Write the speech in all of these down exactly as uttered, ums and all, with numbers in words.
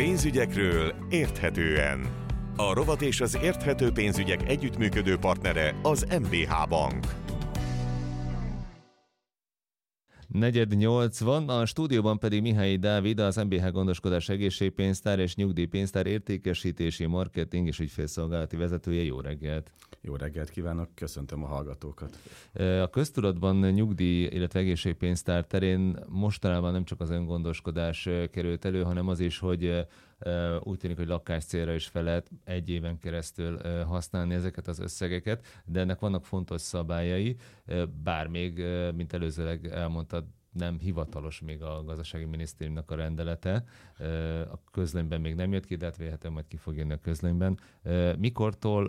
Pénzügyekről érthetően. A rovat és az érthető pénzügyek együttműködő partnere az em bé há Bank. Negyed nyolc van, a stúdióban pedig Mihály Dávid, az em bé há Gondoskodás Egészségpénztár és Nyugdíjpénztár értékesítési, marketing és ügyfélszolgálati vezetője. Jó reggelt! Jó reggelt kívánok, köszöntöm a hallgatókat! A köztudatban nyugdíj, illetve egészségpénztár terén mostanában nem csak az öngondoskodás került elő, hanem az is, hogy úgy tűnik, hogy lakáscélra is fel lehet egy éven keresztül használni ezeket az összegeket, de ennek vannak fontos szabályai, bár még, mint előzőleg elmondtad, nem hivatalos még a gazdasági minisztériumnak a rendelete. A közlönyben még nem jött ki, de hát vélhetően majd ki fog jönni a közlönyben. Mikortól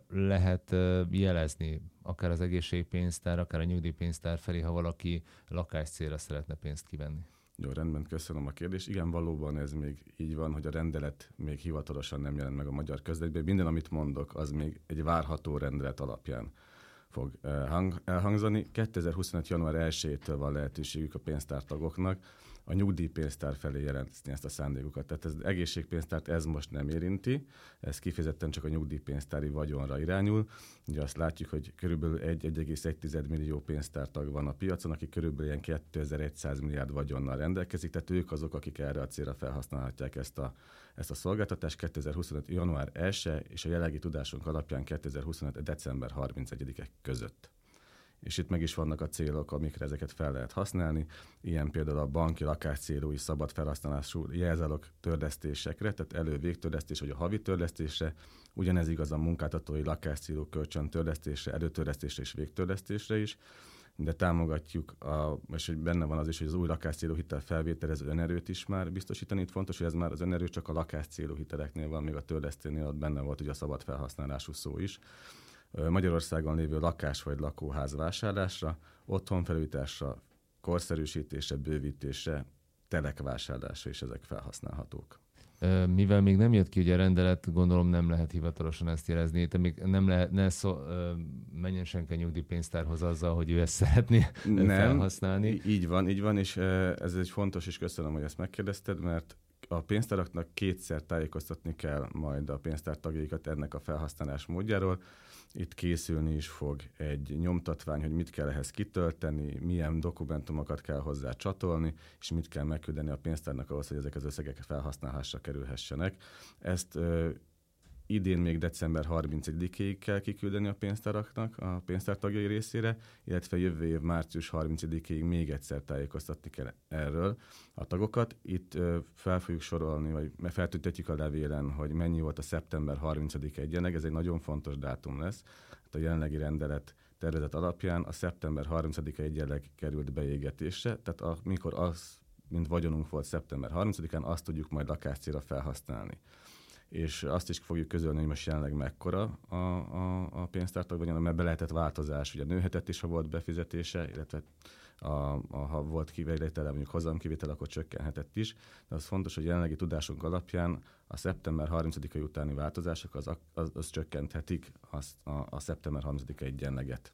lehet jelezni akár az egészségpénztár, akár a nyugdíjpénztár felé, ha valaki lakáscélra szeretne pénzt kivenni? Jó, rendben, köszönöm a kérdést. Igen, valóban ez még így van, hogy a rendelet még hivatalosan nem jelent meg a magyar közlönyben. Minden, amit mondok, az még egy várható rendelet alapján fog hang, elhangzani. kétezer-huszonöt. január elsejétől van lehetőségük a pénztártagoknak a nyugdíjpénztár felé jelenteni ezt a szándékukat. Tehát az egészségpénztárt ez most nem érinti, ez kifejezetten csak a nyugdíjpénztári vagyonra irányul. Ugye azt látjuk, hogy körülbelül egy egész egy millió pénztártag van a piacon, aki körülbelül ilyen kétezer-száz milliárd vagyonnal rendelkezik, tehát ők azok, akik erre a célra felhasználhatják ezt a, ezt a szolgáltatást kétezer-huszonöt. január elseje és a jelenlegi tudásunk alapján kétezer-huszonöt. december harmincegyedike között. És itt meg is vannak a célok, amikre ezeket fel lehet használni, ilyen például a banki lakáscélú is szabad felhasználású jelzálog törlesztésekre, tehát elő-végtörlesztés vagy a havi törlesztésre, ugyanez igaz a munkáltatói lakáscélú kölcsön törlesztésre, előtörlesztésre és végtörlesztésre is, de támogatjuk, a, és hogy benne van az is, hogy az új lakáscélú hitel felvételező önerőt is már biztosítani. Itt fontos, hogy ez már az önerő csak a lakáscélú hiteleknél van, még a törlesztőnél ott benne volt ugye a szabad felhasználású szó is. Magyarországon lévő lakás vagy lakóház vásárlásra, otthonfelújításra, korszerűsítésre, bővítésre, telekvásárlásra is ezek felhasználhatók. Mivel még nem jött ki ugye a rendelet, gondolom nem lehet hivatalosan ezt jelezni, te még nem lehet, ne szó, menjen senki a nyugdíjpénztárhoz azzal, hogy ő ezt szeretné nem, felhasználni. Így van, így van, és ez egy fontos, és köszönöm, hogy ezt megkérdezted, mert a pénztáraknak kétszer tájékoztatni kell majd a pénztártagjaikat ennek a felhasználás módjáról. Itt készülni is fog egy nyomtatvány, hogy mit kell ehhez kitölteni, milyen dokumentumokat kell hozzá csatolni, és mit kell megküldeni a pénztárnak ahhoz, hogy ezek az összegek felhasználásra kerülhessenek. Ezt ö, idén még december harmincegyedikéig kell kiküldeni a pénztáraknak, a pénztártagjai részére, illetve jövő év március harmincegyedikéig még egyszer tájékoztatni kell erről a tagokat. Itt ö, fel fogjuk sorolni, vagy feltüntetjük a levélen, hogy mennyi volt a szeptember harmincadika egyenleg, ez egy nagyon fontos dátum lesz. Hát a jelenlegi rendelet tervezet alapján a szeptember harmincadika egyenleg került beégetésre, tehát amikor az, mint vagyonunk volt szeptember harmincadikán, azt tudjuk majd lakáscélra felhasználni. És azt is fogjuk közölni, hogy most jelenleg mekkora a, a, a pénztártag vagyon, mert be lehetett változás, ugye nőhetett is, ha volt befizetése, illetve a, a, ha volt kivétele, mondjuk hozamkivétel, akkor csökkenhetett is. De az fontos, hogy jelenlegi tudásunk alapján a szeptember harmincadika utáni változások az, az, az csökkenthetik az, a, a szeptember harmincadika egyenleget.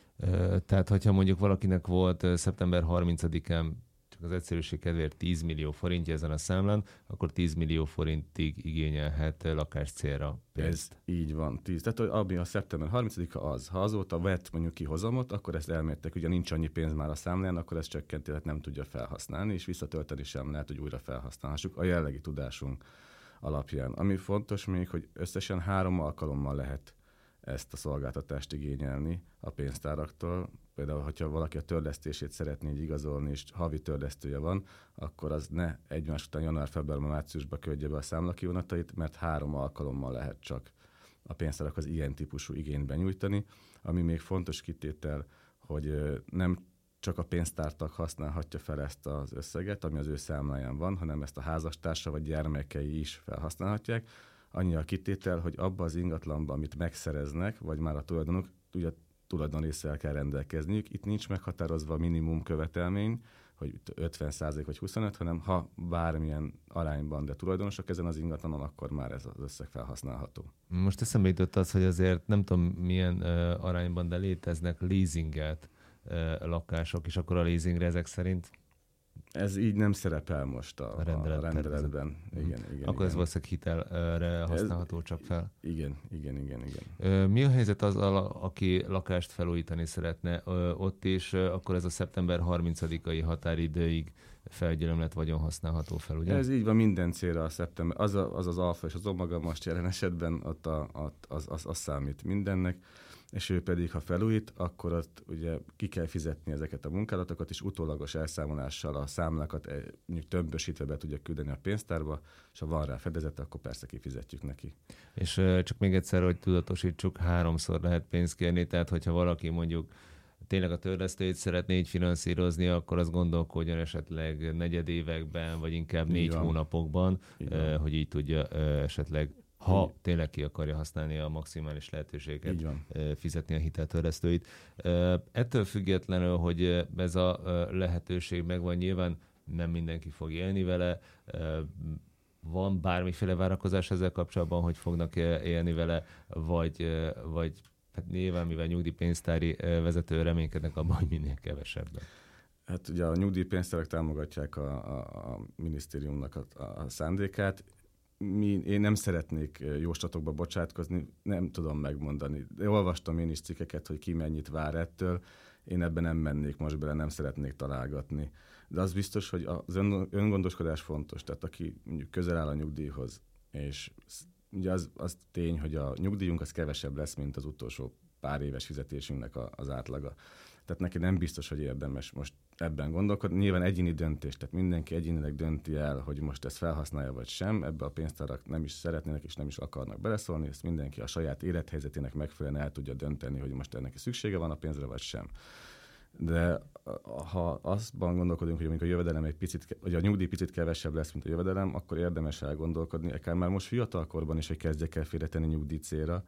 Tehát, hogyha mondjuk valakinek volt szeptember harmincadikán csak az egyszerűség kedvéért tíz millió forintja ezen a számlán, akkor tíz millió forintig igényelhet lakáscélra pénzt. Ez így van, tíz. Tehát ami a szeptember harmincadika az, ha azóta vett mondjuk ki hozamot, akkor ezt elmértek, ugye nincs annyi pénz már a számlán, akkor ezt csökkenti, tehát nem tudja felhasználni, és visszatölteni sem lehet, hogy újra felhasználhassuk a jellegi tudásunk alapján. Ami fontos még, hogy összesen három alkalommal lehet ezt a szolgáltatást igényelni a pénztáraktól. Például, hogyha valaki a törlesztését szeretné így igazolni, és havi törlesztője van, akkor az ne egymás után január, február, márciusba küldje be a számlakivonatait, mert három alkalommal lehet csak a pénztárak az ilyen típusú igényt benyújtani. Ami még fontos kitétel, hogy nem csak a pénztártag használhatja fel ezt az összeget, ami az ő számláján van, hanem ezt a házastársa vagy gyermekei is felhasználhatják. Annyi a kitétel, hogy abba az ingatlanba, amit megszereznek, vagy már a tulajdonuk, ugye tulajdonrésszel kell rendelkezniük. Itt nincs meghatározva minimum követelmény, hogy ötven százalék vagy huszonöt, hanem ha bármilyen arányban, de tulajdonosok ezen az ingatlanon, akkor már ez az összeg felhasználható. Most eszembe jutott az, hogy azért nem tudom milyen uh, arányban, de léteznek leasingelt uh, lakások, és akkor a leasingre ezek szerint Ez így nem szerepel most a, a, rendelet, a rendeletben. Igen, igen, Akkor igen. ez valószínűleg hitelre használható ez, csak fel. Igen, igen, igen, igen. Mi a helyzet azzal, aki lakást felújítani szeretne? Ott is akkor ez a szeptember harmincadikai határidőig felgyülemlett vagyon használható fel, ugye? Ez így van minden célra a szeptember. Az a, az, az alfa és az omega most jelen esetben ott a, a, az, az, az számít mindennek, és ő pedig, ha felújít, akkor ott ugye ki kell fizetni ezeket a munkálatokat, és utólagos elszámolással a számlákat mondjuk tömbösítve be tudja küldeni a pénztárba, és ha van rá fedezete, akkor persze kifizetjük neki. És csak még egyszer, hogy tudatosítsuk, háromszor lehet pénzt kérni, tehát hogyha valaki mondjuk tényleg a törlesztőit szeretné így finanszírozni, akkor azt gondolkodjon esetleg negyedévekben, vagy inkább négy hónapokban, így hogy így tudja esetleg, ha így. tényleg ki akarja használni a maximális lehetőséget, fizetni a hiteltörlesztőit. Ettől függetlenül, hogy ez a lehetőség megvan, nyilván nem mindenki fog élni vele. Van bármiféle várakozás ezzel kapcsolatban, hogy fognak élni vele, vagy, vagy hát nyilván, mivel nyugdíjpénztári vezető reménykednek abban, hogy minél kevesebben. Hát ugye a nyugdíjpénztárak támogatják a, a, a minisztériumnak a, a szándékát. Mi, én nem szeretnék jóslatokba bocsátkozni, nem tudom megmondani. De olvastam én is cikkeket, hogy ki mennyit vár ettől. Én ebben nem mennék most bele, nem szeretnék találgatni. De az biztos, hogy az öngondoskodás fontos. Tehát aki mondjuk közel áll a nyugdíjhoz, és ugye az, az tény, hogy a nyugdíjunk az kevesebb lesz, mint az utolsó pár éves fizetésünknek a, az átlaga. Tehát neki nem biztos, hogy érdemes most ebben gondolkodni. Nyilván egyéni döntés, tehát mindenki egyénileg dönti el, hogy most ezt felhasználja vagy sem. Ebbe a pénztárak nem is szeretnének és nem is akarnak beleszólni. Ezt mindenki a saját élethelyzetének megfelelően el tudja dönteni, hogy most ennek szüksége van a pénzre vagy sem. De ha azban gondolkodunk, hogy mondjuk a jövedelem egy picit, vagy a nyugdíj picit kevesebb lesz, mint a jövedelem, akkor érdemes elgondolkodni, akár már most fiatalkorban is, hogy kezdjek el félretenni nyugdíj célra,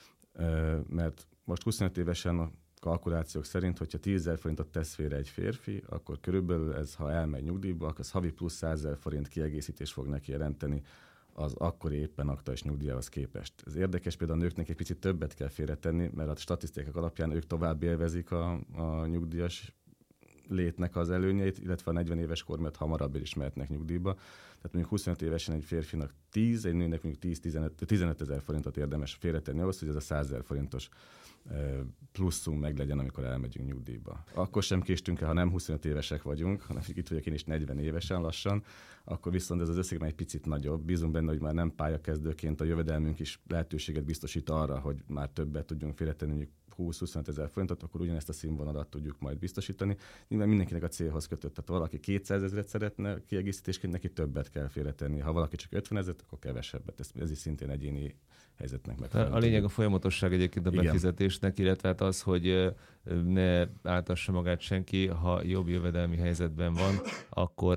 mert most huszonöt évesen a kalkulációk szerint, hogyha tízezer forintot tesz félre egy férfi, akkor körülbelül ez, ha elmegy nyugdíjba, akkor az havi plusz százezer forint kiegészítést fog neki jelenteni az akkori éppen aktuális nyugdíjához képest. Ez érdekes, például a nőknek egy picit többet kell félretenni, mert a statisztikák alapján ők tovább élvezik a, a nyugdíjas létnek az előnyeit, illetve a negyven éves kor miatt hamarabb is mehetnek nyugdíjba. Tehát mondjuk huszonöt évesen egy férfinak tíz, egy nőnek mondjuk tíz-tizenöt ezer forintot érdemes félretenni ahhoz, hogy ez a százezer forintos pluszunk meg legyen, amikor elmegyünk nyugdíjba. Akkor sem késtünk el, ha nem huszonöt évesek vagyunk, hanem itt vagyok én is negyven évesen lassan, akkor viszont ez az összeg már egy picit nagyobb. Bízunk benne, hogy már nem pályakezdőként a jövedelmünk is lehetőséget biztosít arra, hogy már többet tudjunk félretenni, mondjuk húsz-huszonöt ezer forintot, akkor ugyanezt a színvonalat tudjuk majd biztosítani. Nyilván mindenkinek a célhoz kötött. Tehát ha valaki kétszázezret szeretne kiegészítésként, neki többet kell félretenni. Ha valaki csak ötvenezret, akkor kevesebbet. Ez, ez is szintén egyéni helyzetnek megfelelő. A lényeg a folyamatosság egyébként a befizetésnek, illetve hát az, hogy ne átassa magát senki, ha jobb jövedelmi helyzetben van, akkor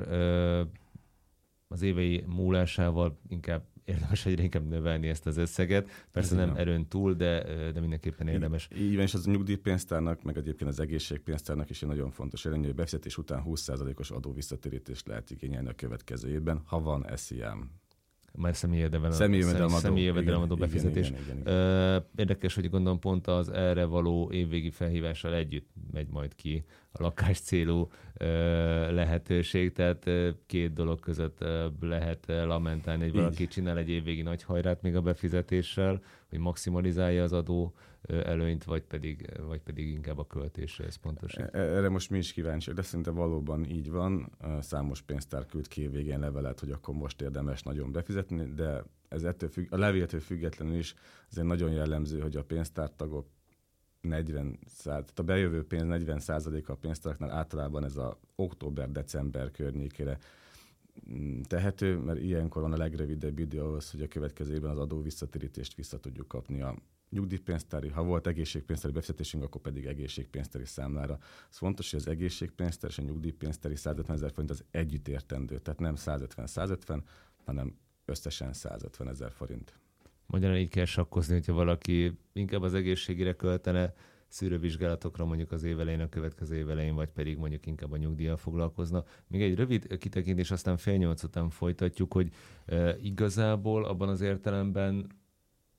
az évei múlásával inkább érdemes egyre inkább növelni ezt az összeget. Persze nem erőn túl, de, de mindenképpen érdemes. Így, így van, és az a nyugdíjpénztárnak, meg egyébként az egészségpénztárnak is egy nagyon fontos előnye, hogy befizetés után húsz százalékos adóvisszatérítést lehet igényelni a következő évben, ha van es i em. Már személyjövedelemadó személyjövedelemadó személyjövedelemadó befizetés. Igen, igen, igen, igen. Érdekes, hogy gondolom pont az erre való évvégi felhívással együtt megy majd ki a lakás célú lehetőség, tehát két dolog között lehet lamentálni, hogy valaki csinál egy évvégi nagy hajrát még a befizetéssel, hogy maximalizálja az adó előnyt, vagy pedig, vagy pedig inkább a költésre ez pontos. Erre most mi is kíváncsiak, de szerintem valóban így van. Számos pénztár küld ki végén levelet, hogy akkor most érdemes nagyon befizetni, de ez ettől függ, a levéltől függetlenül is azért nagyon jellemző, hogy a pénztártagok negyven százalék, tehát a bejövő pénz negyven százaléka a pénztáraknál általában ez a október-december környékére tehető, mert ilyenkor van a legrövidebb idő ahhoz, hogy a következő évben az adó visszatérítést vissza tudjuk kapni a nyugdíjpénztári, ha volt egészségpénztári befizetésünk, akkor pedig egészségpénztári számlára. Ez fontos, hogy az egészségpénztár és a nyugdíjpénztári százötven ezer forint az együtt értendő, tehát nem százötven-százötven, hanem összesen százötven ezer forint. Magyarán így kell sakkozni, hogyha valaki inkább az egészségére költene, szűrővizsgálatokra mondjuk az év elején, a következő év elején, vagy pedig mondjuk inkább a nyugdíjjal foglalkozna. Még egy rövid kitekintés, aztán fél nyolc után folytatjuk, hogy e, igazából abban az értelemben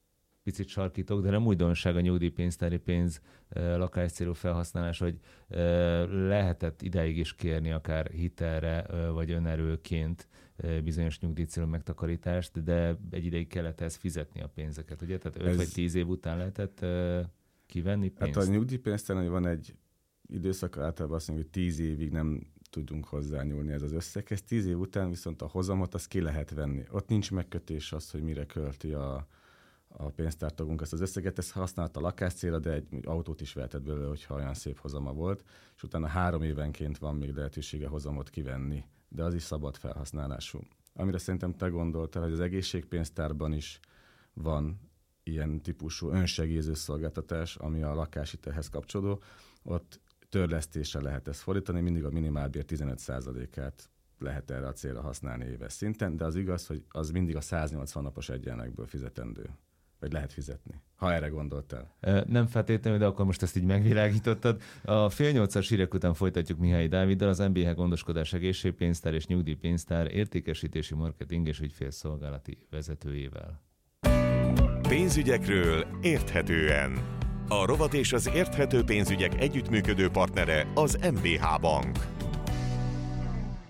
picit sarkítok, de nem újdonság a nyugdíjpénztári pénz lakáscélú felhasználás, hogy lehetett ideig is kérni akár hitelre vagy önerőként bizonyos nyugdíjcélú megtakarítást, de egy ideig kellett ezt fizetni a pénzeket, ugye? Tehát öt Ez... vagy tíz év után lehetett kivenni pénzt? Hát a nyugdíjpénztáron van egy időszak, általában azt mondjuk, hogy tíz évig nem tudunk hozzányúlni ez az összeghez. Tíz év után viszont a hozamot azt ki lehet venni. Ott nincs megkötés az, hogy mire költi a, a pénztártagunk ezt az összeget. Ezt használta a lakáscélra, de egy autót is vehetett belőle, hogyha olyan szép hozama volt. És utána három évenként van még lehetősége hozamot kivenni, de az is szabad felhasználású. Amire szerintem te gondoltál, hogy az egészségpénztárban is van ilyen típusú önsegélyező szolgáltatás, ami a lakáshitelhez kapcsolódó. Ott törlesztésre lehet ezt fordítani, mindig a minimálbér tizenöt százalékát lehet erre a célra használni éves szinten, de az igaz, hogy az mindig a száznyolcvan napos egyenlegből fizetendő, vagy lehet fizetni, ha erre gondoltál. Nem feltétlenül, de akkor most ezt így megvilágítottad. A fél nyolcas hírek után folytatjuk Mihály Dáviddal, az em bé há Gondoskodás Egészségpénztár és Nyugdíjpénztár értékesítési, marketing és ügyfélszolgálati vezetőjével. Pénzügyekről érthetően. A rovat és az érthető pénzügyek együttműködő partnere az em bé há Bank.